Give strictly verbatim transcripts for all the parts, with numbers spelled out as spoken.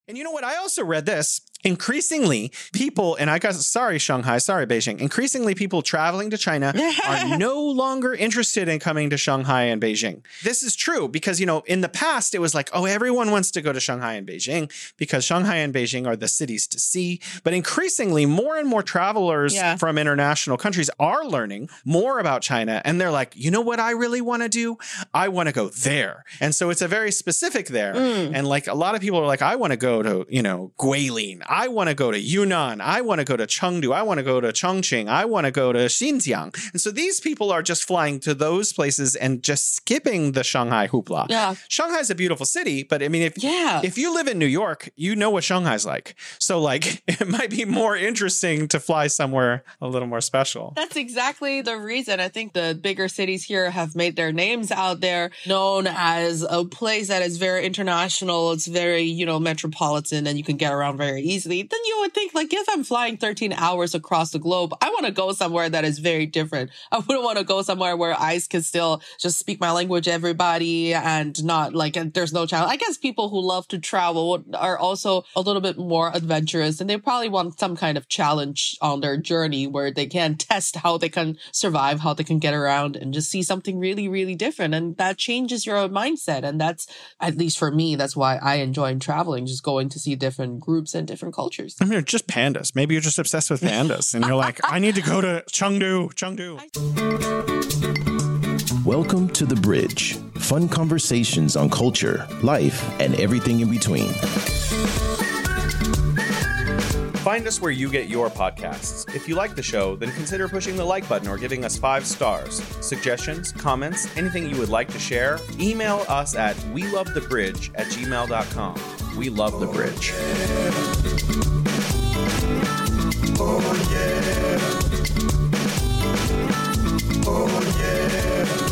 And you know what? I also read this. Increasingly, people, and I got, sorry, Shanghai, sorry, Beijing, increasingly people traveling to China are no longer interested in coming to Shanghai and Beijing. This is true because, you know, in the past, it was like, oh, everyone wants to go to Shanghai and Beijing because Shanghai and Beijing are the cities to see. But increasingly, more and more travelers yeah. from international countries are learning more about China. And they're like, you know what I really want to do? I want to go there. And so it's a very specific there. Mm. And like a lot of people are like, I want to go to, you know, Guilin. I want to go to Yunnan. I want to go to Chengdu. I want to go to Chongqing. I want to go to Xinjiang. And so these people are just flying to those places and just skipping the Shanghai hoopla. Yeah. Shanghai's a beautiful city, but I mean, if, yeah. if you live in New York, you know what Shanghai's like. So like, it might be more interesting to fly somewhere a little more special. That's exactly the reason. I think the bigger cities here have made their names out there, known as a place that is very international. It's very, you know, metropolitan, and you can get around very easily. Then you would think, like, if I'm flying thirteen hours across the globe, I want to go somewhere that is very different. I wouldn't want to go somewhere where I can still just speak my language, everybody, and not like, there's no challenge. I guess people who love to travel are also a little bit more adventurous, and they probably want some kind of challenge on their journey where they can test how they can survive, how they can get around, and just see something really, really different. And that changes your mindset. And that's, at least for me, that's why I enjoy traveling, just going to see different groups and different cultures. I mean, just pandas. Maybe you're just obsessed with pandas and you're like, I need to go to Chengdu, Chengdu. Welcome to The Bridge. Fun conversations on culture, life, and everything in between. Find us where you get your podcasts. If you like the show, then consider pushing the like button or giving us five stars. Suggestions, comments, anything you would like to share, email us at we love the bridge at gmail dot com. We love the bridge. Oh, yeah. Oh, yeah.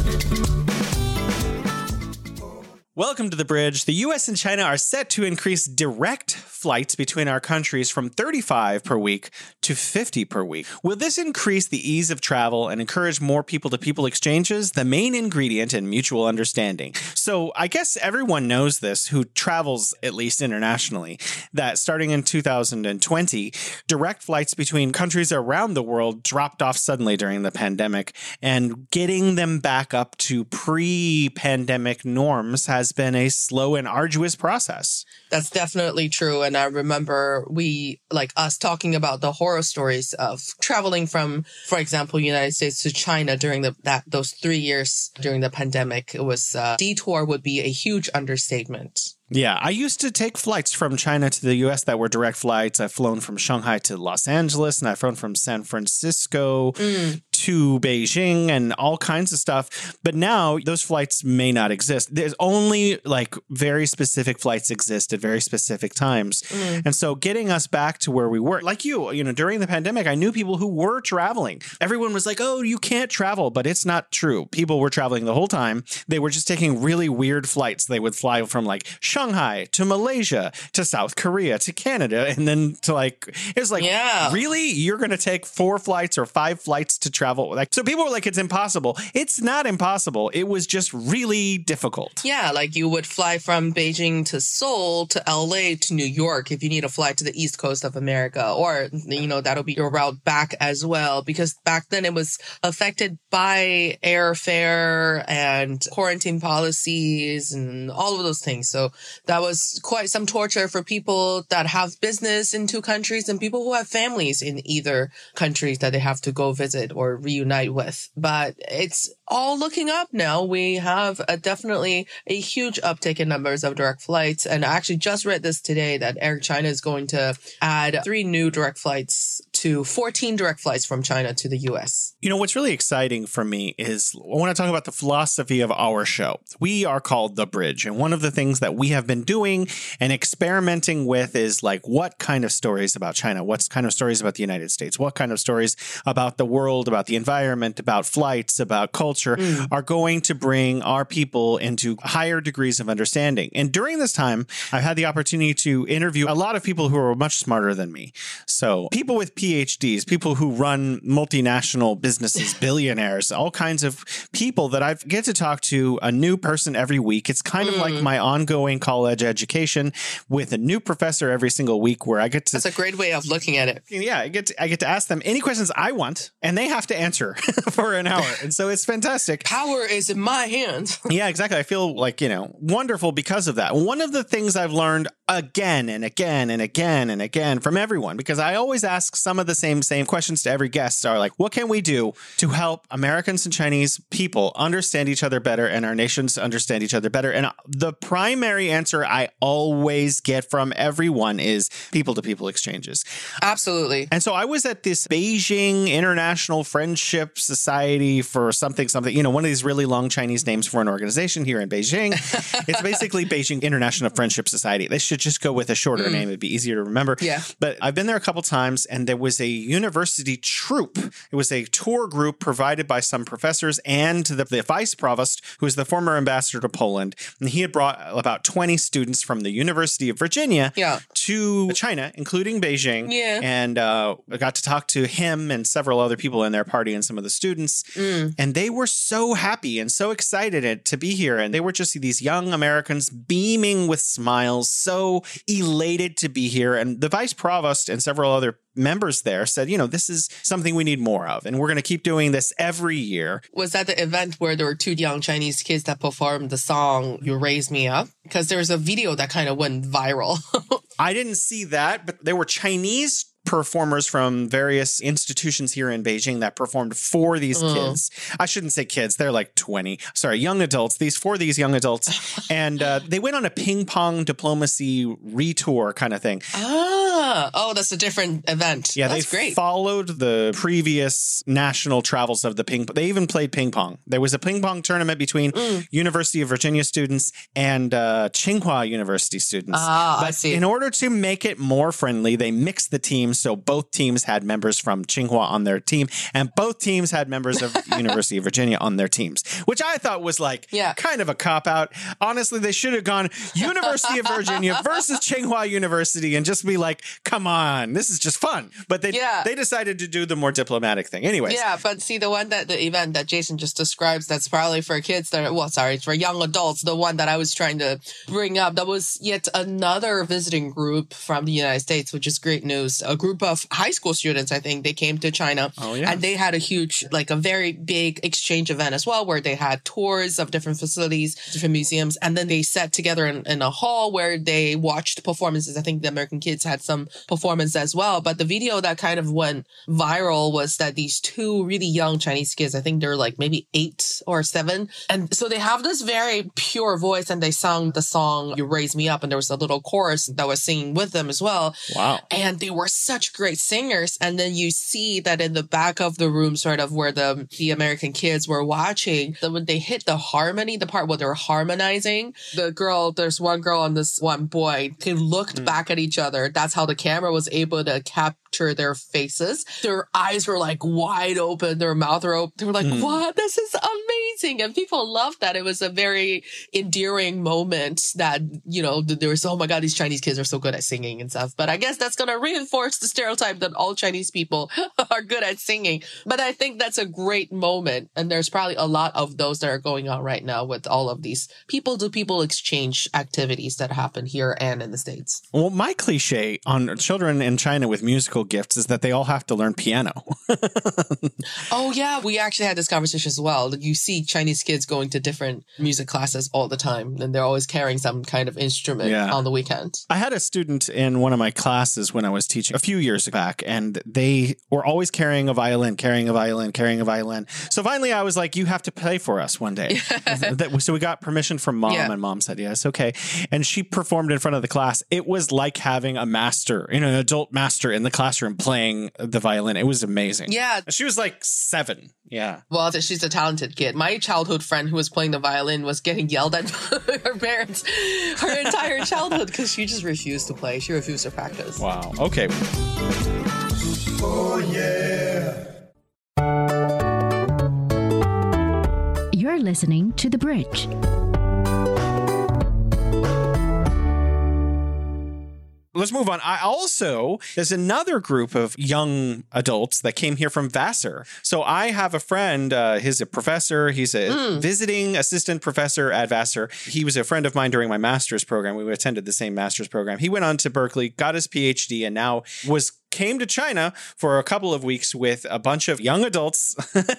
Welcome to The Bridge. The U S and China are set to increase direct flights between our countries from thirty-five per week to fifty per week. Will this increase the ease of travel and encourage more people-to-people exchanges? The main ingredient in mutual understanding. So I guess everyone knows this who travels, at least internationally, that starting in two thousand twenty, direct flights between countries around the world dropped off suddenly during the pandemic, and getting them back up to pre-pandemic norms has been a slow and arduous process. That's definitely true. And I remember we, like us, talking about the horror stories of traveling from, for example, United States to China during the that those three years during the pandemic. It was uh, detour would be a huge understatement. Yeah, I used to take flights from China to the U S that were direct flights. I've flown from Shanghai to Los Angeles, and I've flown from San Francisco mm. to Beijing and all kinds of stuff. But now those flights may not exist. There's only like very specific flights exist at very specific times. Mm. And so getting us back to where we were, like you, you know, during the pandemic, I knew people who were traveling. Everyone was like, oh, you can't travel, but it's not true. People were traveling the whole time. They were just taking really weird flights. They would fly from like Shanghai to Malaysia to South Korea to Canada, and then to like, it was like, yeah. Really? You're going to take four flights or five flights to travel? Like, so people were like, it's impossible. It's not impossible. It was just really difficult. Yeah, like you would fly from Beijing to Seoul to L A to New York if you need a flight to the East Coast of America, or, you know, that'll be your route back as well, because back then it was affected by airfare and quarantine policies and all of those things. So that was quite some torture for people that have business in two countries and people who have families in either countries that they have to go visit or reunite with. But it's all looking up now. We have a, definitely a huge uptick in numbers of direct flights. And I actually just read this today that Air China is going to add three new direct flights to fourteen direct flights from China to the U S. You know, what's really exciting for me is I want to talk about the philosophy of our show. We are called The Bridge. And one of the things that we have been doing and experimenting with is like, what kind of stories about China? What kind of stories about the United States? What kind of stories about the world, about the environment, about flights, about culture mm. are going to bring our people into higher degrees of understanding? And during this time, I've had the opportunity to interview a lot of people who are much smarter than me. So people with P P H Ds, people who run multinational businesses, billionaires, all kinds of people that I get to talk to a new person every week. It's kind mm. of like my ongoing college education with a new professor every single week where I get to... That's a great way of looking at it. Yeah, I get to, I get to ask them any questions I want, and they have to answer for an hour. And so it's fantastic. Power is in my hands. Yeah, exactly. I feel like, you know, wonderful because of that. One of the things I've learned again and again and again and again from everyone, because I always ask some of the same same questions to every guest, are like, what can we do to help Americans and Chinese people understand each other better and our nations understand each other better? And the primary answer I always get from everyone is people-to-people exchanges. Absolutely. And so I was at this Beijing International Friendship Society for something, something, you know, one of these really long Chinese names for an organization here in Beijing. It's basically Beijing International Friendship Society. They should just go with a shorter mm. name. It'd be easier to remember. Yeah. But I've been there a couple times, and there was a university troupe. It was a tour group provided by some professors and the, the vice provost, who is the former ambassador to Poland. And he had brought about twenty students from the University of Virginia yeah. to China, including Beijing. Yeah. And uh, I got to talk to him and several other people in their party and some of the students. Mm. And they were so happy and so excited to be here. And they were just these young Americans beaming with smiles, so elated to be here. And the vice provost and several other members there said, you know, this is something we need more of, and we're going to keep doing this every year. Was that the event where there were two young Chinese kids that performed the song You Raise Me Up? Because there was a video that kind of went viral. I didn't see that, but there were Chinese performers from various institutions here in Beijing that performed for these uh. kids. I shouldn't say kids. They're like twenty. Sorry, young adults. These for these young adults. And uh, they went on a ping pong diplomacy retour kind of thing. Ah, oh, that's a different event. Yeah, that's they great. followed the previous national travels of the ping pong. They even played ping pong. There was a ping pong tournament between mm. University of Virginia students and uh, Tsinghua University students. Ah, but I see. In order to make it more friendly, they mixed the teams. So both teams had members from Tsinghua on their team, and both teams had members of University of Virginia on their teams, which I thought was like yeah. kind of a cop-out. Honestly, they should have gone University of Virginia versus Tsinghua University and just be like, come on, this is just fun. But they yeah. they decided to do the more diplomatic thing. Anyways. Yeah, but see, the one that the event that Jason just describes, that's probably for kids that are, well, sorry, it's for young adults. The one that I was trying to bring up, that was yet another visiting group from the United States, which is great news. A group of high school students, I think, they came to China. Oh, yeah. And they had a huge, like a very big exchange event as well, where they had tours of different facilities, different museums. And then they sat together in, in a hall where they watched performances. I think the American kids had some performance as well. But the video that kind of went viral was that these two really young Chinese kids, I think they're like maybe eight or seven. And so they have this very pure voice, and they sung the song You Raise Me Up. And there was a little chorus that was singing with them as well. Wow. And they were such great singers. And then you see that in the back of the room, sort of where the, the American kids were watching, that when they hit the harmony, the part where they're harmonizing, the girl, there's one girl and this one boy, they looked mm. back at each other. That's how the camera was able to capture their faces. Their eyes were like wide open, their mouth were open. They were like, mm. what? This is amazing. And people loved that. It was a very endearing moment that, you know, there was, oh my God, these Chinese kids are so good at singing and stuff. But I guess that's going to reinforce the stereotype that all Chinese people are good at singing. But I think that's a great moment. And there's probably a lot of those that are going on right now with all of these people-to-people exchange activities that happen here and in the States. Well, my cliche on children in China with musical gifts is that they all have to learn piano. Oh, yeah. We actually had this conversation as well. You see Chinese kids going to different music classes all the time, and they're always carrying some kind of instrument yeah. on the weekend. I had a student in one of my classes when I was teaching a few years back, and they were always carrying a violin, carrying a violin, carrying a violin. So finally I was like, you have to play for us one day. So we got permission from mom, yeah. and mom said, yes, okay. And she performed in front of the class. It was like having a master, you know, an adult master in the classroom playing the violin. It was amazing. Yeah. She was like seven. Yeah. Well, she's a talented kid. My childhood friend who was playing the violin was getting yelled at her parents her entire childhood because she just refused to play. She refused to practice. Wow. Okay. Oh, yeah. You're listening to The Bridge. 《 Let's move on. I also, there's another group of young adults that came here from Vassar. So I have a friend, uh, he's a professor. He's a mm. visiting assistant professor at Vassar. He was a friend of mine during my master's program. We attended the same master's program. He went on to Berkeley, got his P H D, and now was came to China for a couple of weeks with a bunch of young adults.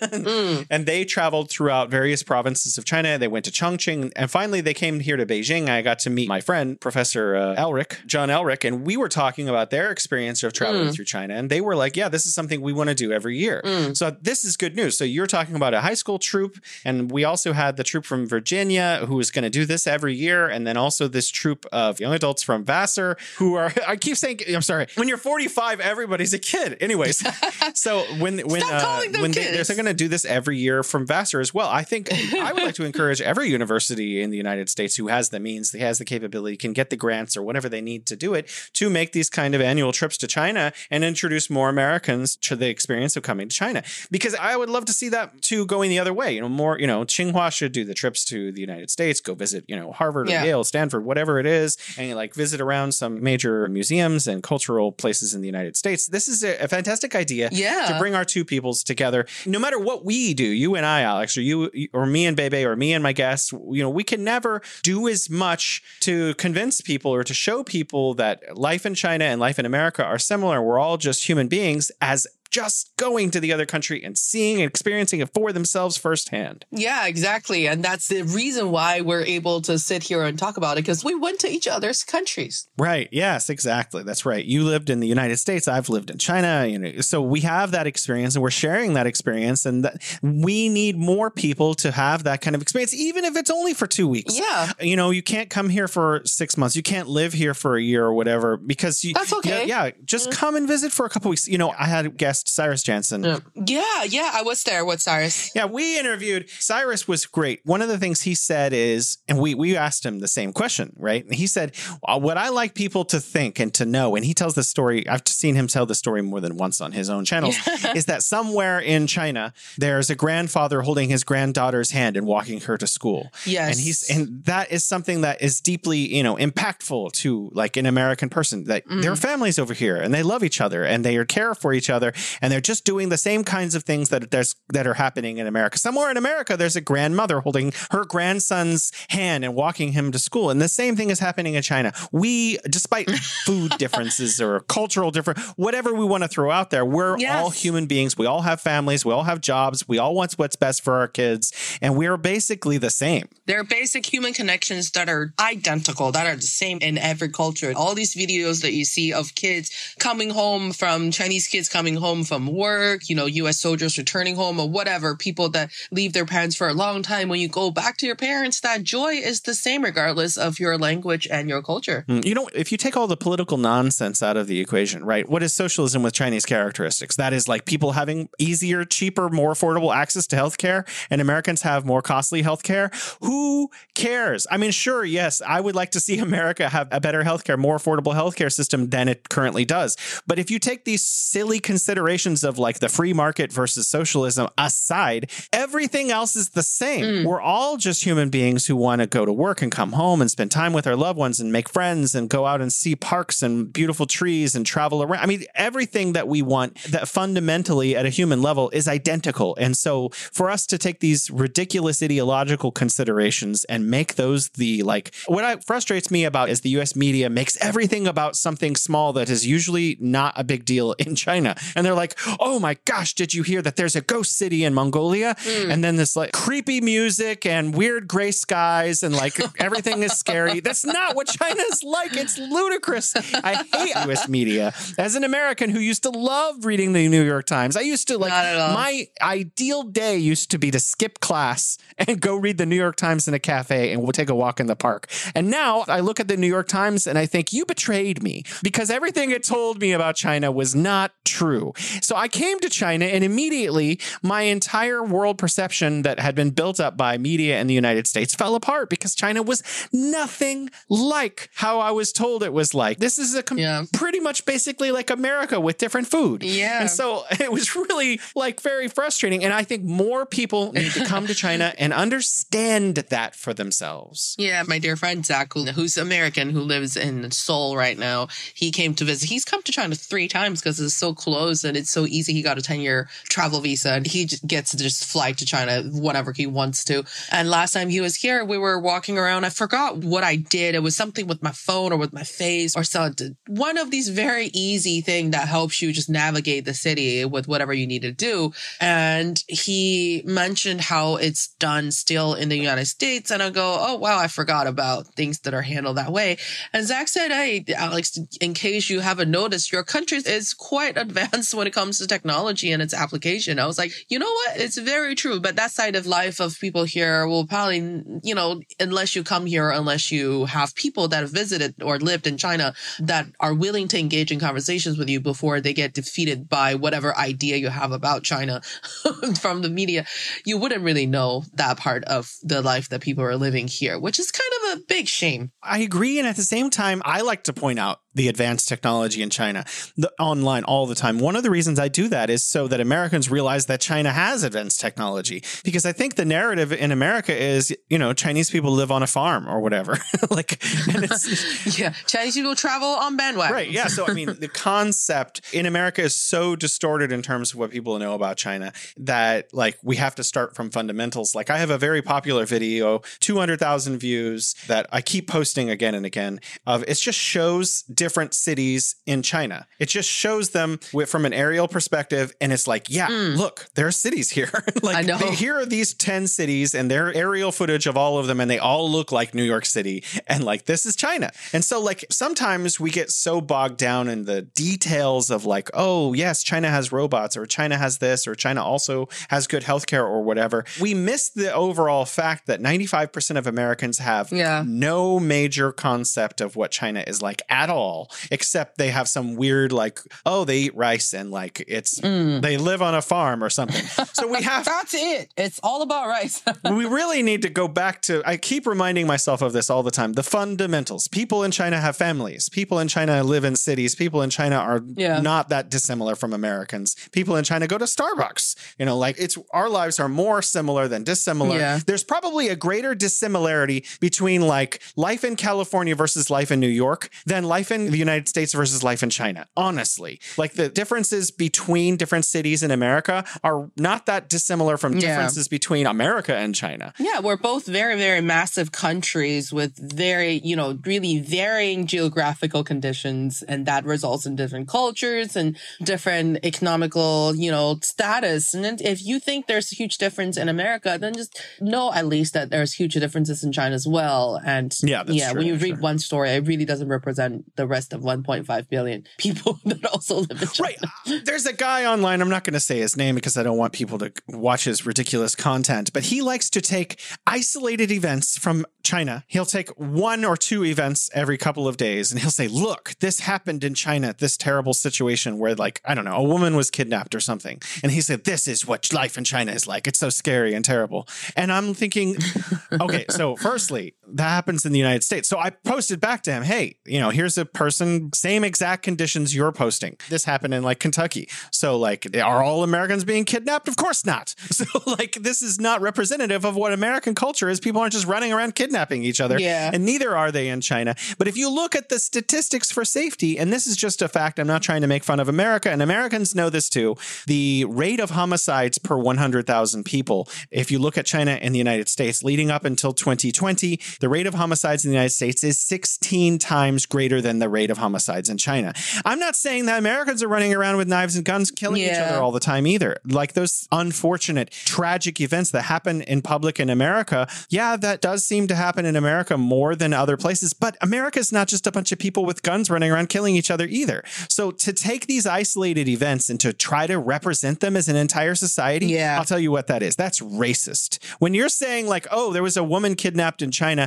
mm. And they traveled throughout various provinces of China. They went to Chongqing. And finally, they came here to Beijing. I got to meet my friend, Professor uh, Elric, John Elric, and we were talking about their experience of traveling mm. through China. And they were like, yeah, this is something we want to do every year. Mm. So this is good news. So you're talking about a high school troop. And we also had the troop from Virginia who was going to do this every year. And then also this troop of young adults from Vassar who are, I keep saying, I'm sorry, when you're forty-five, everybody's a kid. Anyways, so when when uh, when they, they're going to do this every year from Vassar as well, I think I would like to encourage every university in the United States who has the means, who has the capability, can get the grants or whatever they need to do it, to make these kind of annual trips to China and introduce more Americans to the experience of coming to China. Because I would love to see that too going the other way. You know, more, you know, Tsinghua should do the trips to the United States, go visit, you know, Harvard or yeah. Yale, Stanford, whatever it is, and like visit around some major museums and cultural places in the United States. This is a, a fantastic idea yeah. to bring our two peoples together. No matter what we do, you and I, Alex, or you or me and Bebe, or me and my guests, you know, we can never do as much to convince people or to show people that life in China and life in America are similar. We're all just human beings, as just going to the other country and seeing and experiencing it for themselves firsthand. Yeah, exactly. And that's the reason why we're able to sit here and talk about it, because we went to each other's countries. Right. Yes, exactly. That's right. You lived in the United States. I've lived in China. You know, so we have that experience and we're sharing that experience. And that we need more people to have that kind of experience, even if it's only for two weeks. Yeah. You know, you can't come here for six months. You can't live here for a year or whatever, because you, that's okay. Yeah. yeah just yeah. come and visit for a couple weeks. You know, I had a guest, Cyrus Jansen. Yeah. yeah, yeah, I was there with Cyrus. Yeah, we interviewed. Cyrus was great. One of the things he said is, and we we asked him the same question, right? And he said, what I like people to think and to know, and he tells the story, I've seen him tell the story more than once on his own channels, yeah. is that somewhere in China, there's a grandfather holding his granddaughter's hand and walking her to school. Yes. And he's and that is something that is deeply, you know, impactful to like an American person, that mm. there are families over here and they love each other and they care for each other and they're just doing the same kinds of things that there's that are happening in America. Somewhere in America, there's a grandmother holding her grandson's hand and walking him to school. And the same thing is happening in China. We, despite food differences or cultural difference, whatever we want to throw out there, we're yes. all human beings. We all have families. We all have jobs. We all want what's best for our kids. And we're basically the same. There are basic human connections that are identical, that are the same in every culture. All these videos that you see of kids coming home from, Chinese kids coming home from work, you know, U S soldiers returning home or whatever, people that leave their parents for a long time. When you go back to your parents, that joy is the same regardless of your language and your culture. You know, if you take all the political nonsense out of the equation, right? What is socialism with Chinese characteristics? That is like people having easier, cheaper, more affordable access to healthcare, and Americans have more costly healthcare. Who cares? I mean, sure, yes, I would like to see America have a better healthcare, more affordable healthcare system than it currently does. But if you take these silly considerations of like the free market versus socialism aside, everything else is the same. Mm. We're all just human beings who want to go to work and come home and spend time with our loved ones and make friends and go out and see parks and beautiful trees and travel around. I mean, everything that we want that fundamentally at a human level is identical. And so for us to take these ridiculous ideological considerations and make those the like, what I, frustrates me about is the U S media makes everything about something small that is usually not a big deal in China. And they're like, oh my gosh, did you hear that there's a ghost city in Mongolia? Mm. And then this like creepy music and weird gray skies and like everything is scary. That's not what China's like. It's ludicrous. I hate U S media. As an American who used to love reading the New York Times, I used to like, my ideal day used to be to skip class and go read the New York Times in a cafe and we'll take a walk in the park. And now I look at the New York Times and I think, you betrayed me, because everything it told me about China was not true. So I came to China and immediately my entire world perception that had been built up by media in the United States fell apart because China was nothing like how I was told it was like. This is a com- yeah. pretty much basically like America with different food. Yeah. And so it was really like very frustrating. And I think more people need to come to China and understand that for themselves. Yeah. My dear friend Zach, who's American, who lives in Seoul right now, he came to visit. He's come to China three times because it's so close and it's so easy. He got a ten-year travel visa and he gets to just fly to China whenever he wants to. And last time he was here, we were walking around. I forgot what I did. It was something with my phone or with my face or something. One of these very easy things that helps you just navigate the city with whatever you need to do. And he mentioned how it's done still in the United States. And I go, oh, wow, I forgot about things that are handled that way. And Zach said, hey, Alex, in case you haven't noticed, your country is quite advanced when it comes to technology and its application. I was like, you know what? It's very true. But that side of life of people here will probably, you know, unless you come here, unless you have people that have visited or lived in China that are willing to engage in conversations with you before they get defeated by whatever idea you have about China from the media, you wouldn't really know that part of the life that people are living here, which is kind of a big shame. I agree. And at the same time, I like to point out the advanced technology in China the, online all the time. One of the reasons I do that is so that Americans realize that China has advanced technology, because I think the narrative in America is, you know, Chinese people live on a farm or whatever. like, and it's, yeah, Chinese people travel on bandwagons. Right. Yeah. So, I mean, the concept in America is so distorted in terms of what people know about China that like we have to start from fundamentals. Like I have a very popular video, two hundred thousand views that I keep posting again and again of it just shows different cities in China. It just shows them with, from an aerial perspective. And it's like, yeah, mm. look, there are cities here. like I know. They, here are these ten cities and their aerial footage of all of them. And they all look like New York City. And like, this is China. And so like, sometimes we get so bogged down in the details of like, oh yes, China has robots or China has this or China also has good healthcare or whatever. We miss the overall fact that ninety-five percent of Americans have yeah. no major concept of what China is like at all, except they have some weird like, oh, they eat rice and like it's, mm. they live on a farm or something. So we have, that's it. It's all about rice. we really need to go back to, I keep reminding myself of this all the time, the fundamentals. People in China have families. People in China live in cities. People in China are yeah. not that dissimilar from Americans. People in China go to Starbucks. You know, like it's, our lives are more similar than dissimilar. Yeah. There's probably a greater dissimilarity between like life in California versus life in New York than life in the United States versus life in China. Honestly, like the differences between different cities in America are not that dissimilar from yeah. differences between America and China. Yeah, we're both very, very massive countries with very, you know, really varying geographical conditions. And that results in different cultures and different economical, you know, status. And then if you think there's a huge difference in America, then just know at least that there's huge differences in China as well. And yeah, that's yeah true, when you read sure. one story, it really doesn't represent the rest of one point five billion people that also live in China. Right. There's a guy online, I'm not going to say his name because I don't want people to watch his ridiculous content, but he likes to take isolated events from China. He'll take one or two events every couple of days and he'll say, look, this happened in China, this terrible situation where like, I don't know, a woman was kidnapped or something. And he said, this is what life in China is like. It's so scary and terrible. And I'm thinking, okay, so firstly, that happens in the United States. So I posted back to him, hey, you know, here's a person, same exact conditions you're posting. This happened in like Kentucky. So like, are all Americans being kidnapped? Of course not. So like, this is not representative of what American culture is. People aren't just running around kidnapping each other. Yeah. And neither are they in China. But if you look at the statistics for safety, and this is just a fact, I'm not trying to make fun of America, and Americans know this too, the rate of homicides per one hundred thousand people, if you look at China and the United States, leading up until twenty twenty, the rate of homicides in the United States is sixteen times greater than the rate of homicides in China. I'm not saying that Americans are running around with knives and guns killing yeah. each other all the time either. Like those unfortunate, tragic events that happen in public in America, yeah, that does seem to happen in America more than other places. But America is not just a bunch of people with guns running around killing each other either. So to take these isolated events and to try to represent them as an entire society, yeah. I'll tell you what that is. That's racist. When you're saying like, oh, there was a woman kidnapped in China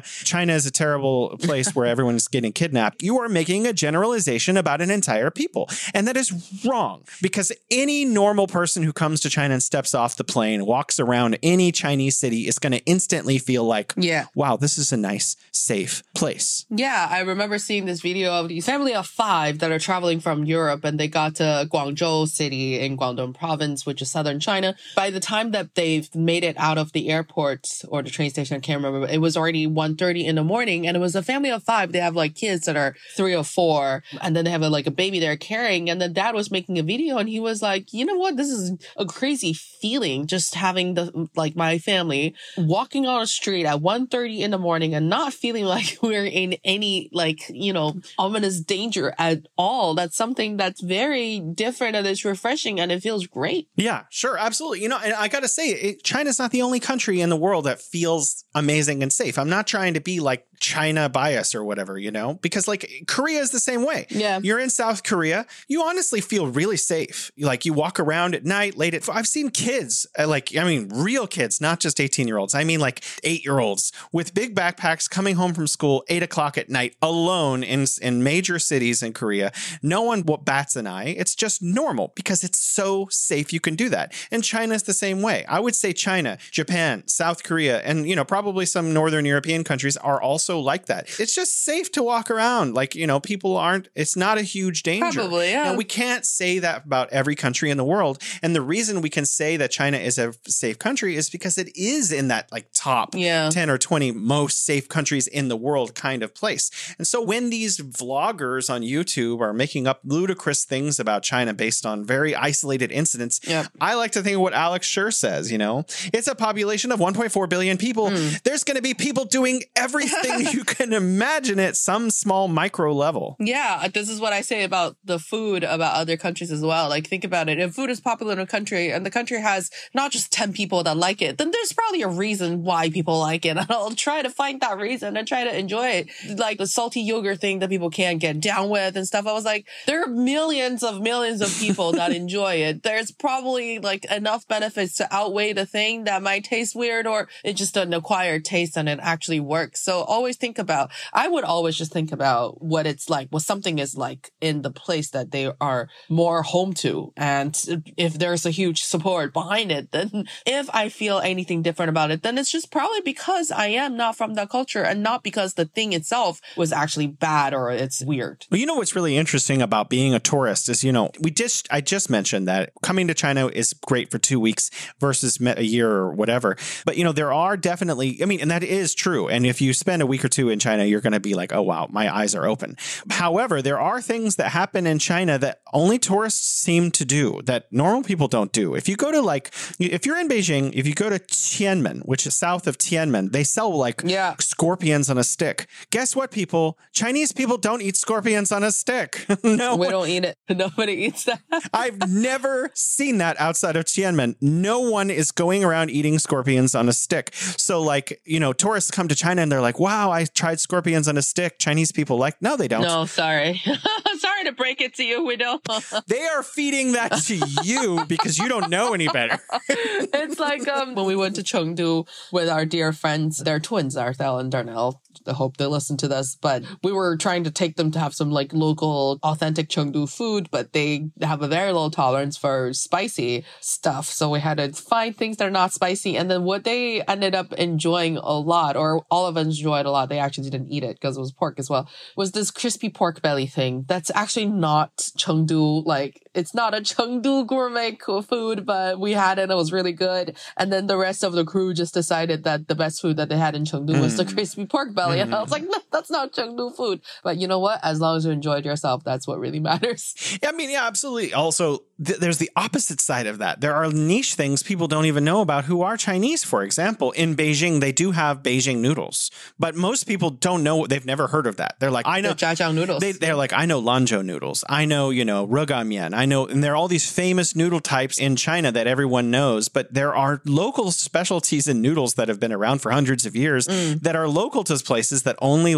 China. China is a terrible place where everyone's getting kidnapped. You are making a generalization about an entire people. And that is wrong, because any normal person who comes to China and steps off the plane, walks around any Chinese city, is going to instantly feel like, yeah, wow, this is a nice, safe place. Yeah, I remember seeing this video of the family of five that are traveling from Europe, and they got to Guangzhou city in Guangdong province, which is southern China. By the time that they've made it out of the airport or the train station, I can't remember, it was already one thirty in the morning, and it was a family of five. They have like kids that are three or four, and then they have a, like a baby they're carrying, and the dad was making a video, and he was like, you know what, this is a crazy feeling, just having the like my family walking on a street at one thirty in the morning and not feeling like we're in any like, you know, ominous danger at all. That's something that's very different, and it's refreshing, and it feels great. Yeah, sure. Absolutely. You know, and I got to say, it, China's not the only country in the world that feels amazing and safe. I'm not trying to be like China bias or whatever, you know, because like Korea is the same way. Yeah. You're in South Korea. You honestly feel really safe. Like you walk around at night, late at, I've seen kids like, I mean, real kids, not just eighteen year olds. I mean, like eight year olds with big backpacks coming home from school, eight o'clock at night alone in, in major cities in Korea. No one bats an eye. It's just normal because it's so safe. You can do that. And China's the same way. I would say China, Japan, South Korea, and, you know, probably some Northern European countries are also like that. It's just safe to walk around. Like, you know, people aren't, it's not a huge danger. Probably, yeah. Now, we can't say that about every country in the world. And the reason we can say that China is a safe country is because it is in that like top yeah. ten or twenty most safe countries in the world kind of place. And so when these vloggers on YouTube are making up ludicrous things about China based on very isolated incidents, yep. I like to think of what Alex Schur says, you know, it's a population of one point four billion people. Mm. There's going to be people doing everything you can imagine at some small micro level. Yeah, this is what I say about the food about other countries as well. Like, think about it. If food is popular in a country and the country has not just ten people that like it, then there's probably a reason why people like it. And I'll try to find that reason and try to enjoy it. Like the salty yogurt thing that people can't get down with and stuff. I was like, there are millions of millions of people that enjoy it. There's probably like enough benefits to outweigh the thing that might taste weird, or it's just an acquired taste and it actually works. So always think about, I would always just think about what it's like, what something is like in the place that they are more home to. And if there's a huge support behind it, then if I feel anything different about it, then it's just probably because I am not from that culture and not because the thing itself was actually bad or it's weird. Well, you know what's really interesting about being a tourist is, you know, we just, I just mentioned that coming to China is great for two weeks versus a year or whatever. But, you know, there are definitely, I mean, and that is true. And if you spend a week or two in China, you're going to be like, oh, wow, my eyes are open. However, there are things that happen in China that only tourists seem to do that normal people don't do. If you go to like, if you're in Beijing, if you go to Tiananmen, which is south of Tiananmen, they sell like yeah. scorpions on a stick. Guess what, people? Chinese people don't eat scorpions on a stick. No, we don't eat it. Nobody eats that. I've never seen that outside of Tiananmen. No one is going around eating scorpions on a stick. So like, you know, tourists come to China and they're like, wow, I tried scorpions on a stick. Chinese people like, no, they don't. No, sorry. Sorry to break it to you. We don't. They are feeding that to you because you don't know any better. It's like um, when we went to Chengdu with our dear friends, they're twins, Arthel and Darnell. I hope they listen to this, but we were trying to take them to have some like local authentic Chengdu food, but they have a very low tolerance for spicy stuff. So we had to find things that are not spicy. And then what they ended up enjoying a lot, or all of us enjoyed a lot, they actually didn't eat it because it was pork as well, was this crispy pork belly thing. That's actually not Chengdu, like it's not a Chengdu gourmet food, but we had it. It was really good. And then the rest of the crew just decided that the best food that they had in Chengdu mm. was the crispy pork belly. Mm. And I was like, no, that's not Chengdu food. But you know what? As long as you enjoyed yourself, that's what really matters. Yeah, I mean, yeah, absolutely. Also, th- there's the opposite side of that. There are niche things people don't even know about who are Chinese. For example, in Beijing, they do have Beijing noodles, but most people don't know. They've never heard of that. They're like, I know the jjiajiang noodles. They, they're like, I know Lanzhou noodles. I know, you know, Rogamian. I know, and there are all these famous noodle types in China that everyone knows, but there are local specialties in noodles that have been around for hundreds of years mm. that are local to places that only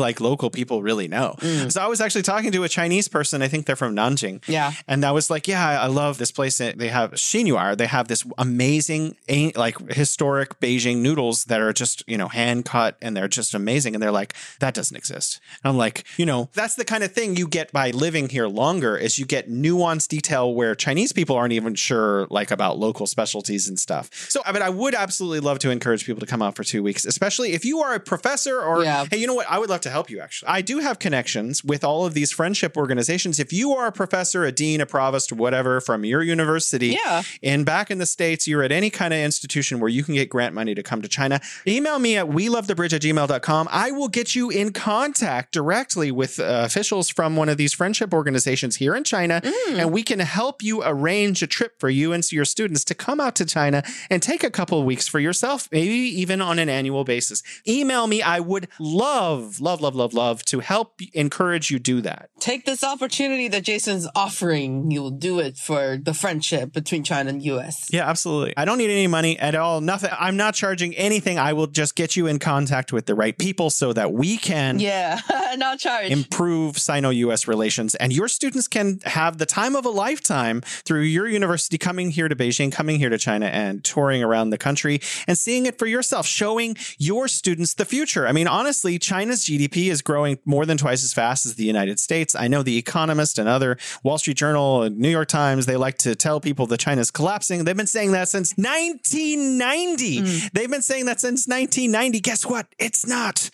like local people really know. Mm. So I was actually talking to a Chinese person. I think they're from Nanjing. Yeah. And I was like, yeah, I love this place. They have Xinyuar. They have this amazing, like historic Beijing noodles that are just, you know, hand cut and they're just amazing. And they're like, that doesn't exist. And I'm like, you know, that's the kind of thing you get by living here longer is you get nuanced detail where Chinese people aren't even sure like about local specialties and stuff. So, but I would absolutely love to encourage people to come out for two weeks, especially if you are a professor or, yeah. hey, you know what? I would love to help you actually. I do have connections with all of these friendship organizations. If you are a professor, a dean, a provost, or whatever from your university yeah. and back in the States, you're at any kind of institution where you can get grant money to come to China, email me at we love the bridge at gmail dot com. I will get you in contact directly with uh, officials from one of these friendship organizations here in China, mm. and we can help you arrange a trip for you and your students to come out to China and take a couple of weeks for yourself, maybe even on an annual basis. Email me. I would love, love, love, love, love to help encourage you do that. Take this opportunity that Jason's offering. You'll do it for the friendship between China and U S. Yeah, absolutely. I don't need any money at all. Nothing. I'm not charging anything. I will just get you in contact with the right people so that we can yeah, not charge. improve Sino-U S relations. And your students can have the time of a lifetime through your university coming here to Beijing, coming here to China and touring around the country and seeing it for yourself, showing your students the future. I mean, honestly, China's G D P is growing more than twice as fast as the United States. I know The Economist and other Wall Street Journal and New York Times, they like to tell people that China's collapsing. They've been saying that since nineteen ninety. Mm. They've been saying that since nineteen ninety. Guess what? It's not.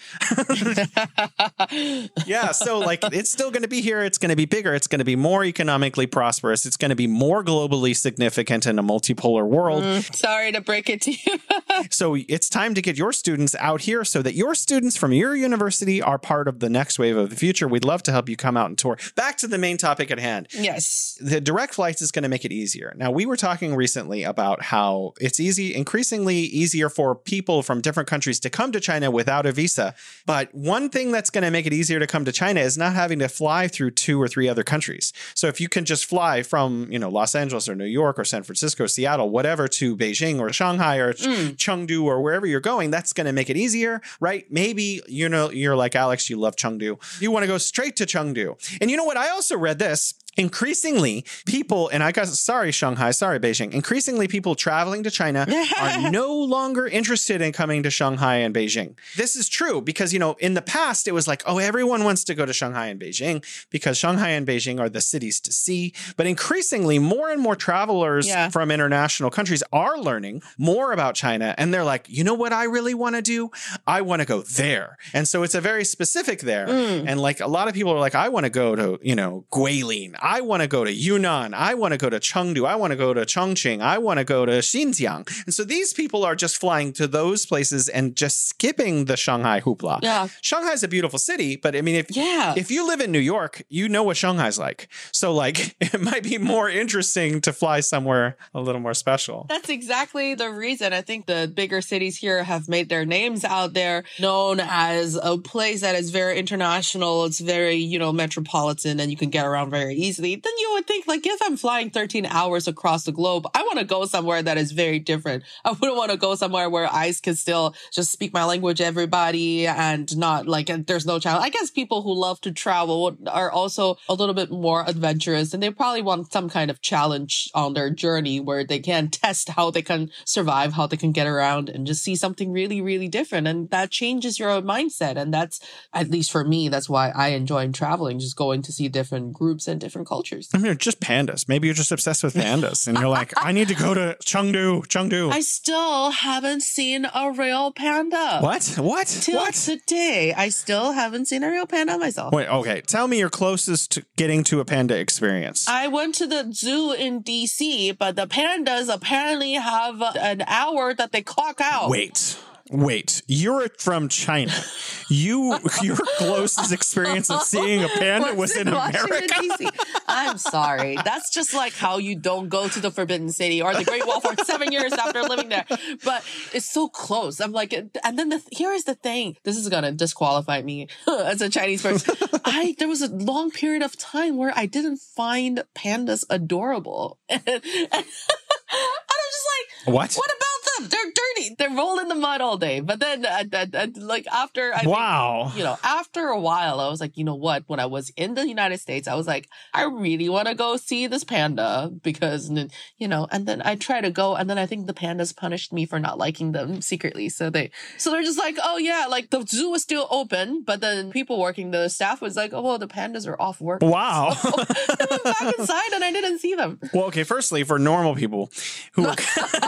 Yeah. So like it's still going to be here. It's going to be bigger. It's going to be more economically prosperous. It's going to be more globally significant in a multipolar world. Mm, sorry to break it to you. So it's time to get your students out here so that your students from your university are part of the next wave of the future. We'd love to help you come out and tour. Back to the main topic at hand. Yes. The direct flights is going to make it easier. Now, we were talking recently about how it's easy, increasingly easier for people from different countries to come to China without a visa. But one thing that's going to make it easier to come to China is not having to fly through two or three other countries. So if you can just fly from, you know, Los Angeles or New York or San Francisco, Seattle, whatever, to Beijing or Shanghai or mm. Chengdu or wherever you're going, that's going to make it easier, right? Maybe, you know, you're like Alex, you love Chengdu. You want to go straight to Chengdu. And you know what? I also read this. Increasingly, people, and I got, sorry, Shanghai, sorry, Beijing, increasingly people traveling to China are no longer interested in coming to Shanghai and Beijing. This is true because, you know, in the past, it was like, oh, everyone wants to go to Shanghai and Beijing because Shanghai and Beijing are the cities to see. But increasingly, more and more travelers yeah. from international countries are learning more about China. And they're like, you know what I really want to do? I want to go there. And so it's a very specific there. Mm. And like a lot of people are like, I want to go to, you know, Guilin. I want to go to Yunnan. I want to go to Chengdu. I want to go to Chongqing. I want to go to Xinjiang. And so these people are just flying to those places and just skipping the Shanghai hoopla. Yeah. Shanghai's a beautiful city, but I mean, if, yeah. if you live in New York, you know what Shanghai's like. So like, it might be more interesting to fly somewhere a little more special. That's exactly the reason. I think the bigger cities here have made their names out there, known as a place that is very international. It's very, you know, metropolitan and you can get around very easily. Then you would think, like, if I'm flying thirteen hours across the globe, I want to go somewhere that is very different. I wouldn't want to go somewhere where I can still just speak my language, everybody, and not like there's no challenge. I guess people who love to travel are also a little bit more adventurous and they probably want some kind of challenge on their journey where they can test how they can survive, how they can get around and just see something really, really different. And that changes your mindset. And that's, at least for me, that's why I enjoy traveling, just going to see different groups and different cultures. I mean, just pandas. Maybe you're just obsessed with pandas and you're like, I need to go to Chengdu, Chengdu. I still haven't seen a real panda. What? What? Till what? today, I still haven't seen a real panda myself. Wait, okay. Tell me your closest to getting to a panda experience. I went to the zoo in D C, but the pandas apparently have an hour that they clock out. Wait. Wait, you're from China. You, your closest experience of seeing a panda was in America? D C. I'm sorry. That's just like how you don't go to the Forbidden City or the Great Wall for seven years after living there. But it's so close. I'm like, and then the, here is the thing. This is going to disqualify me as a Chinese person. I, there was a long period of time where I didn't find pandas adorable. And, and, and I'm just like, what? What about them? Yeah, they're dirty. They roll in the mud all day. But then, uh, uh, uh, like after, I wow, think, you know, after a while, I was like, you know what? When I was in the United States, I was like, I really want to go see this panda because, you know, and then I try to go, and then I think the pandas punished me for not liking them secretly. So they, so they're just like, oh yeah, like the zoo is still open, but then people working, the staff was like, oh, well, the pandas are off work. Wow. So I went back inside and I didn't see them. Well, okay, firstly, for normal people who are,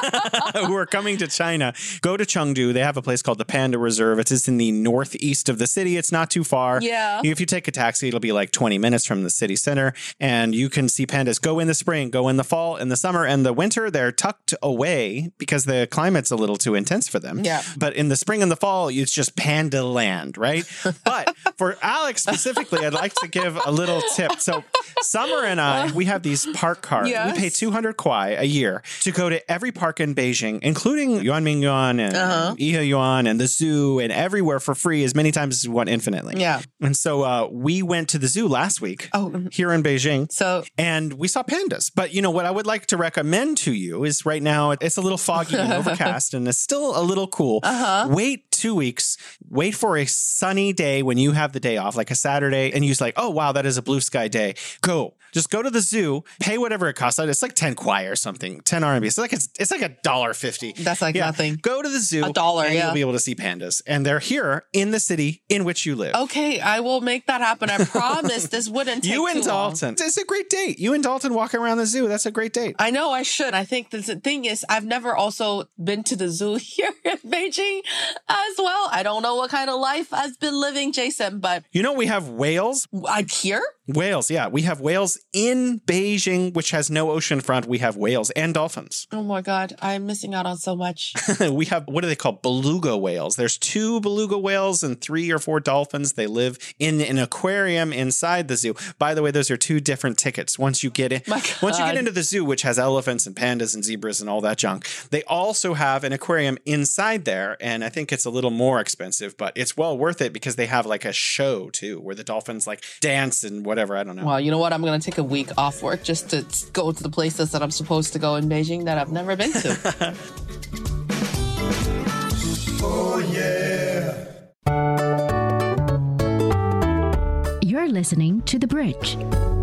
who are coming to China, go to Chengdu. They have a place called the Panda Reserve. It is in the northeast of the city. It's not too far. Yeah. If you take a taxi, it'll be like twenty minutes from the city center, and you can see pandas go in the spring, go in the fall, in the summer, and the winter. They're tucked away because the climate's a little too intense for them. Yeah. But in the spring and the fall, it's just panda land, right? But for Alex specifically, I'd like to give a little tip. So Summer and I, we have these park cards. Yes. We pay two hundred kuai a year to go to every park in Beijing, including Yuanming Yuan and uh-huh. Yihe Yuan and the zoo and everywhere for free as many times as we want infinitely. Yeah. And so uh, we went to the zoo last week oh. here in Beijing. So and we saw pandas. But, you know, what I would like to recommend to you is right now it's a little foggy and overcast and it's still a little cool. Uh-huh. Wait two weeks. Wait for a sunny day when you have the day off, like a Saturday, and you're like, oh, wow, that is a blue sky day. Go. Just go to the zoo, pay whatever it costs. It's like ten kuai or something, ten R M B. It's like it's, it's like a dollar fifty. That's like yeah. nothing. Go to the zoo, a dollar, and yeah. you'll be able to see pandas, and they're here in the city in which you live. Okay, I will make that happen. I promise this wouldn't take you and too Dalton. long. It's a great date. You and Dalton walking around the zoo. That's a great date. I know I should. I think the thing is, I've never also been to the zoo here in Beijing as well. I don't know what kind of life I've been living, Jason, but you know we have whales. I'm here. Whales, yeah. We have whales in Beijing, which has no ocean front. We have whales and dolphins. Oh my God, I'm missing out on so much. We have, what do they call, beluga whales? There's two beluga whales and three or four dolphins. They live in an aquarium inside the zoo. By the way, those are two different tickets. Once you get in, once you get into the zoo, which has elephants and pandas and zebras and all that junk, they also have an aquarium inside there. And I think it's a little more expensive, but it's well worth it because they have like a show too, where the dolphins like dance and whatever. I don't know. Well, you know what? I'm going to take a week off work just to go to the places that I'm supposed to go in Beijing that I've never been to. Oh, yeah. You're listening to The Bridge.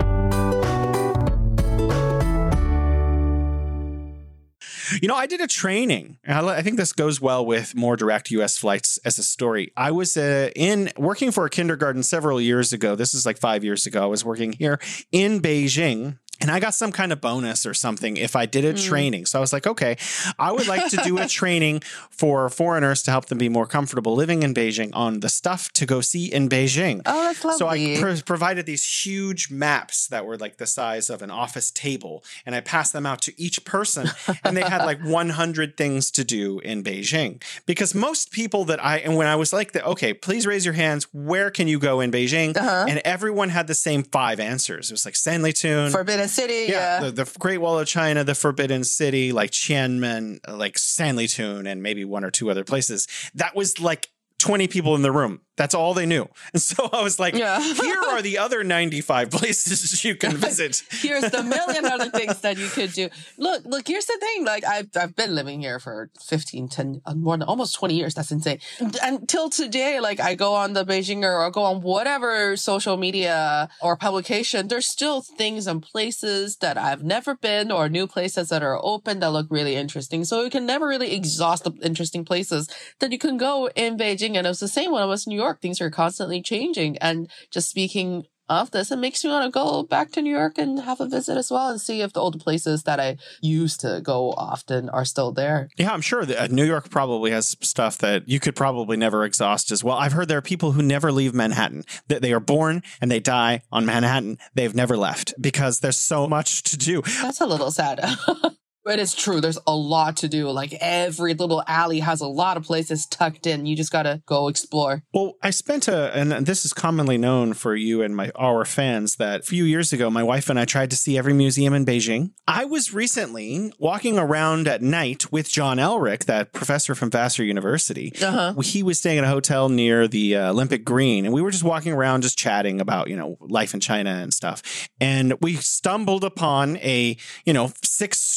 You know, I did a training. I think this goes well with more direct U S flights as a story. I was uh, in working for a kindergarten several years ago. This is like five years ago. I was working here in Beijing. And I got some kind of bonus or something if I did a mm. training. So I was like, okay, I would like to do a training for foreigners to help them be more comfortable living in Beijing on the stuff to go see in Beijing. Oh, that's lovely. So I pr- provided these huge maps that were like the size of an office table. And I passed them out to each person. And they had like one hundred things to do in Beijing. Because most people that I, and when I was like, the, okay, please raise your hands. Where can you go in Beijing? Uh-huh. And everyone had the same five answers. It was like Sanlitun. Forbidden City, yeah. yeah. The, the Great Wall of China, the Forbidden City, like Tiananmen, like Sanlitun, and maybe one or two other places. That was like twenty people in the room. That's all they knew. And so I was like, yeah. Here are the other ninety-five places you can visit. Here's the million other things that you could do. Look, look, here's the thing. Like, I've, I've been living here for fifteen, ten, more than almost twenty years. That's insane. Until today, like, I go on the Beijing or I go on whatever social media or publication, there's still things and places that I've never been or new places that are open that look really interesting. So you can never really exhaust the interesting places that you can go in Beijing. And it was the same when I was in New York. Things are constantly changing. And just speaking of this, it makes me want to go back to New York and have a visit as well and see if the old places that I used to go often are still there. Yeah, I'm sure that New York probably has stuff that you could probably never exhaust as well. I've heard there are people who never leave Manhattan. That they are born and they die on Manhattan. They've never left because there's so much to do. That's a little sad. But it's true. There's a lot to do. Like every little alley has a lot of places tucked in. You just got to go explore. Well, I spent a, and this is commonly known for you and my our fans, that a few years ago, my wife and I tried to see every museum in Beijing. I was recently walking around at night with John Elric, that professor from Vassar University. Uh-huh. He was staying at a hotel near the uh, Olympic Green, and we were just walking around, just chatting about, you know, life in China and stuff. And we stumbled upon a, you know, six-story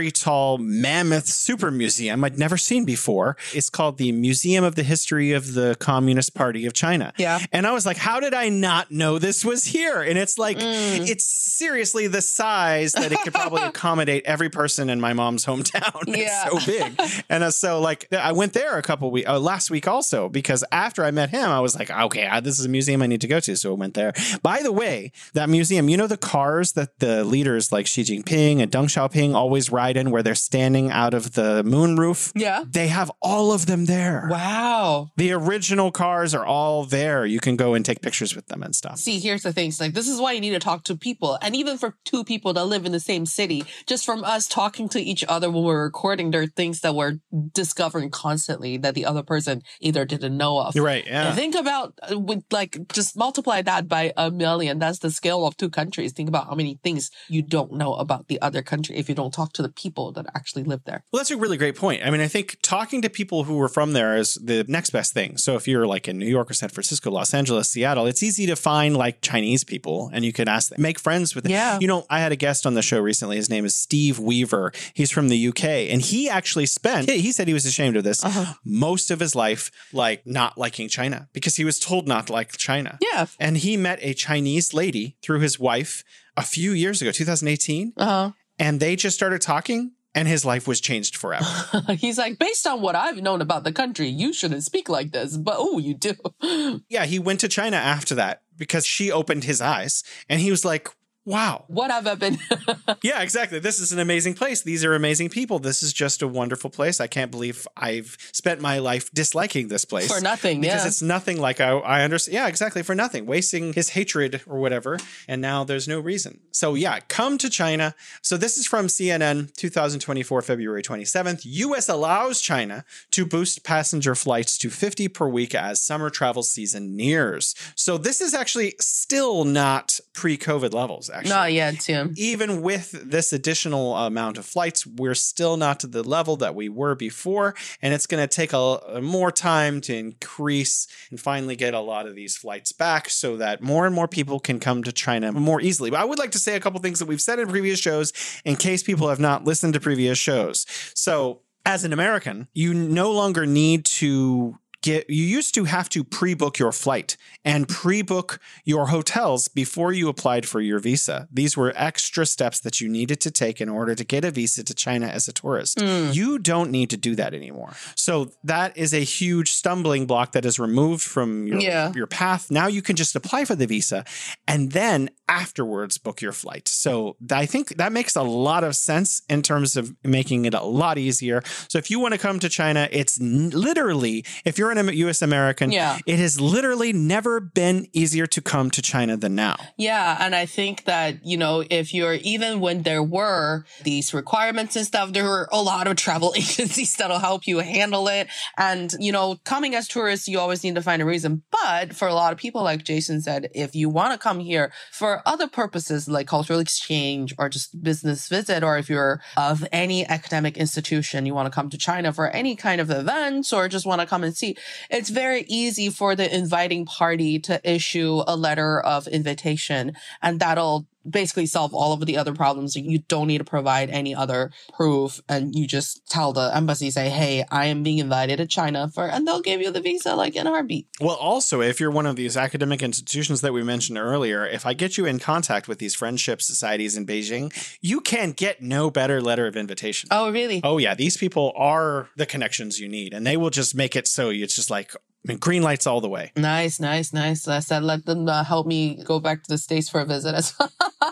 very tall mammoth super museum I'd never seen before. It's called the Museum of the History of the Communist Party of China. Yeah. And I was like, how did I not know this was here? And it's like, Mm. it's seriously the size that it could probably accommodate every person in my mom's hometown. Yeah. It's so big. And uh, so like I went there a couple weeks, uh, last week also, because after I met him, I was like, okay, uh, this is a museum I need to go to. So I went there. By the way, that museum, you know, the cars that the leaders like Xi Jinping and Deng Xiaoping always ride in where they're standing out of the moon roof. Yeah. They have all of them there. Wow. The original cars are all there. You can go and take pictures with them and stuff. See, here's the thing. It's like, this is why you need to talk to people. And even for two people that live in the same city, just from us talking to each other when we're recording, there are things that we're discovering constantly that the other person either didn't know of. You're right. Yeah. And think about, uh, with like, just multiply that by a million. That's the scale of two countries. Think about how many things you don't know about the other country if you don't talk to the people that actually live there. Well, that's a really great point. I mean, I think talking to people who were from there is the next best thing. So if you're like in New York or San Francisco, Los Angeles, Seattle, it's easy to find like Chinese people and you can ask them, make friends with them. Yeah. You know, I had a guest on the show recently. His name is Steve Weaver. He's from the U K and he actually spent, he said he was ashamed of this, uh-huh. most of his life, like not liking China because he was told not to like China. Yeah. And he met a Chinese lady through his wife a few years ago, two thousand eighteen. Uh-huh. And they just started talking. And his life was changed forever. He's like, based on what I've known about the country, you shouldn't speak like this. But, oh, you do. Yeah, he went to China after that because she opened his eyes. And he was like, wow. What have I been? Yeah, exactly. This is an amazing place. These are amazing people. This is just a wonderful place. I can't believe I've spent my life disliking this place. For nothing, because yeah. it's nothing like I, I understand. Yeah, exactly. For nothing. Wasting his hatred or whatever. And now there's no reason. So yeah, come to China. So this is from C N N, two thousand twenty-four, February twenty-seventh. U S allows China to boost passenger flights to fifty per week as summer travel season nears. So this is actually still not pre-COVID levels. Actually. Not yet, Tim. Even with this additional amount of flights, we're still not to the level that we were before. And it's going to take a, a more time to increase and finally get a lot of these flights back so that more and more people can come to China more easily. But I would like to say a couple things that we've said in previous shows in case people have not listened to previous shows. So as an American, you no longer need to Get, you used to have to pre-book your flight and pre-book your hotels before you applied for your visa. These were extra steps that you needed to take in order to get a visa to China as a tourist. Mm. You don't need to do that anymore. So that is a huge stumbling block that is removed from your, yeah. your path. Now you can just apply for the visa and then afterwards book your flight. So I think that makes a lot of sense in terms of making it a lot easier. So if you want to come to China, it's literally, if you're an U S American, yeah. it has literally never been easier to come to China than now. Yeah. And I think that, you know, if you're, even when there were these requirements and stuff, there were a lot of travel agencies that'll help you handle it. And, you know, coming as tourists, you always need to find a reason. But for a lot of people, like Jason said, if you want to come here for other purposes like cultural exchange or just business visit, or if you're of any academic institution, you want to come to China for any kind of events or just want to come and see, it's very easy for the inviting party to issue a letter of invitation, and that'll basically solve all of the other problems. You don't need to provide any other proof, and you just tell the embassy, say, hey, I am being invited to China for, and they'll give you the visa like in a heartbeat. Well, also, if you're one of these academic institutions that we mentioned earlier, if I get you in contact with these friendship societies in Beijing, you can get no better letter of invitation. Oh, really? Oh, yeah. These people are the connections you need, and they will just make it so it's just like, I mean, green lights all the way. Nice, nice, nice. I said, let them uh, help me go back to the States for a visit as well.